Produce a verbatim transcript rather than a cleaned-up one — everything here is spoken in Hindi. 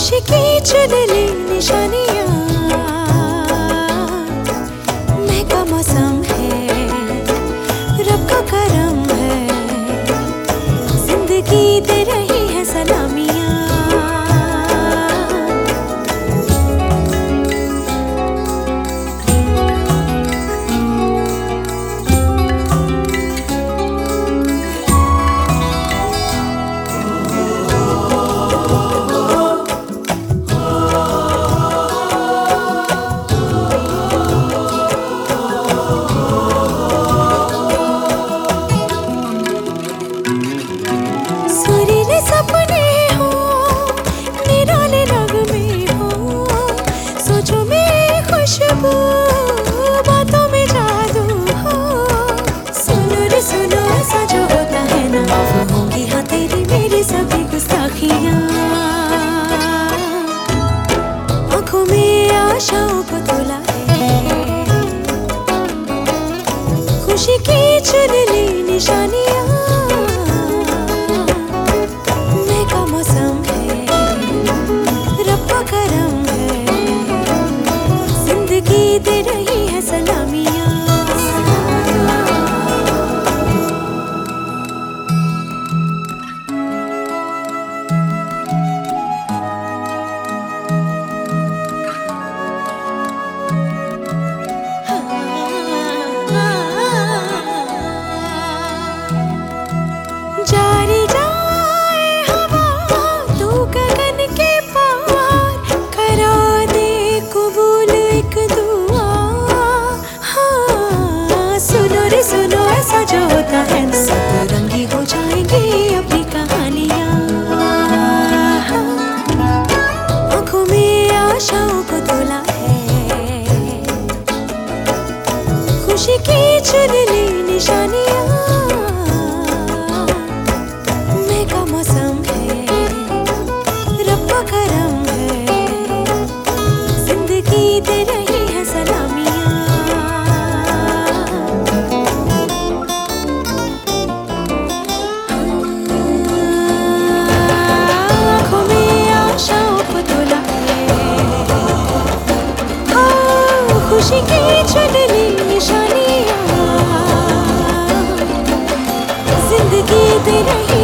खुशी की चुनली निशानियाँ, महका मौसम है, रब का करम है, जिंदगी दे रही है सलामियाँ। सपने हो, निराले नगमे हो, सोचो में खुशबू, बातों में जादू हो। सुनो रे सुनो, ऐसा जो होता है ना, वो होंगी हाँ तेरी मेरी सभी गुस्ताखियाँ। आँखों में आशाओं को तोला है, खुशी की चुनली निशानियाँ। दे रही है सलामियाँ। जारी जाए हवा तू गगन के पार, करा दे कबूल एक दुआ। हाँ सुनो रे सुनो, ऐसा जो होता है सब रंगी हो जाएंगी अपनी कहानियाँ। आँखों में आशाओं को तोला है, खुशी की चुनली निशानियाँ। महका मौसम है, रब का करम है, जिंदगी दे रही है सलामियाँ। आँखों में आशाओं को तोला है, हाँ खुशी की चुनली निशानियाँ, जिंदगी दे रही